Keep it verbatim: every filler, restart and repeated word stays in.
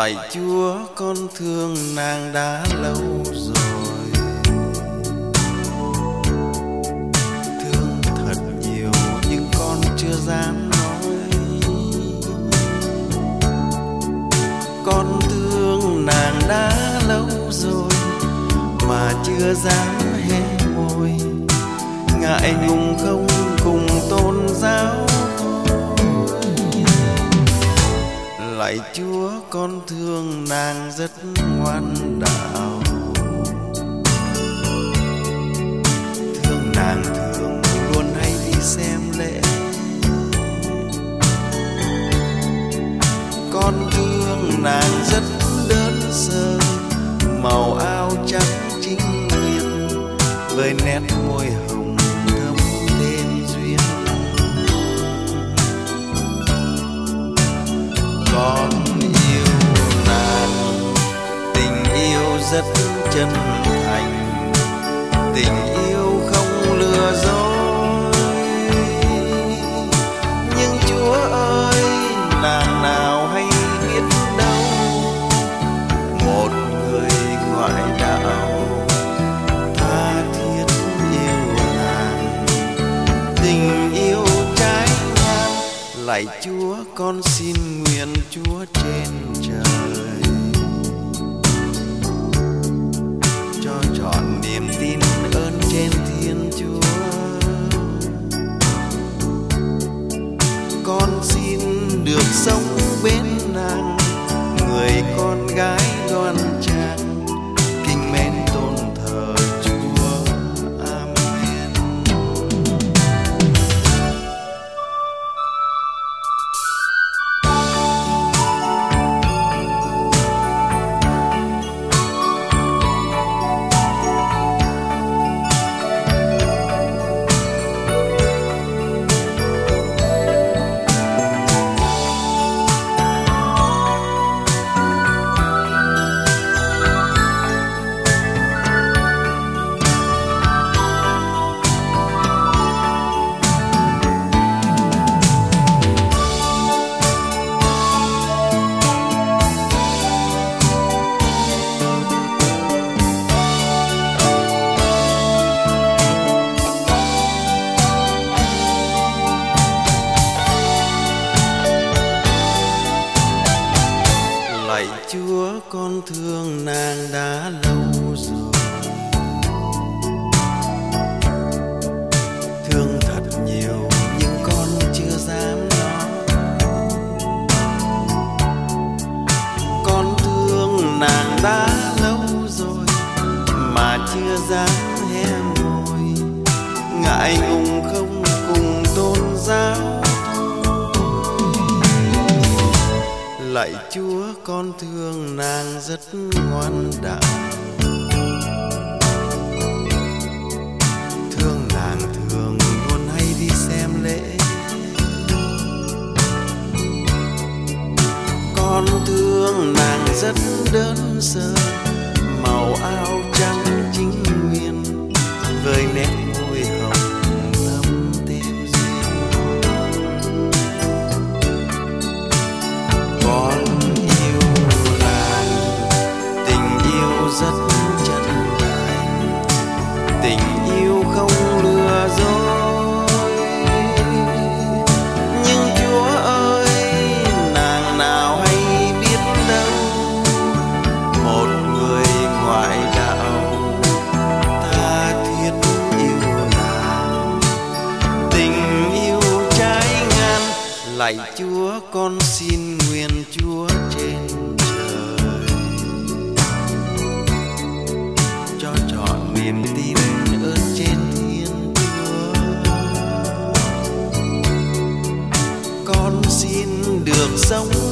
Lạy Chúa, con thương nàng đã lâu rồi, thương thật nhiều nhưng con chưa dám nói. Con thương nàng đã lâu rồi mà chưa dám hé môi, ngại ngùng không cùng tôn giáo. Lạy Chúa, con thương nàng rất ngoan đạo, thương nàng thường luôn hay đi xem lễ. Con thương nàng rất đơn sơ, màu áo trắng chính nguyên với nét môi hồng thắm thêm duyên. Con yêu nàng, tình yêu rất chân thành, tình yêu không lừa dối. Nhưng Chúa ơi, nàng nào hay biết đâu, một người ngoại đạo tha thiết yêu nàng, tình yêu trái ngang. Lạy Chúa, con xin nguyện Chúa trên trời cho trọn niềm tin ơn trên Thiên Chúa. Con xin được sống bên nàng, người con gái đoan trang, kính mến tôn thờ Chúa. Amen. Lạy Chúa, con thương nàng đã lâu rồi, thương thật nhiều nhưng con chưa dám nói. Con thương nàng đã lâu rồi mà chưa dám hé môi, ngại ngùng không cùng tôn giáo. Lạy Chúa, con thương nàng rất ngoan đạo, thương nàng thường luôn hay đi xem lễ. Con thương nàng rất đơn sơ, màu áo trắng chính nguyên với nét môi hồng thắm thêm duyên. Con yêu nàng, tình yêu rất chân thành, tình yêu không lừa dối. Nhưng Chúa ơi, nàng nào hay biết đâu, một người ngoại đạo tha thiết yêu nàng, tình yêu trái ngang. Lạy Chúa, con xin nguyện Chúa trên trời cho trọn niềm tin ơn trên Thiên Chúa. Con xin được sống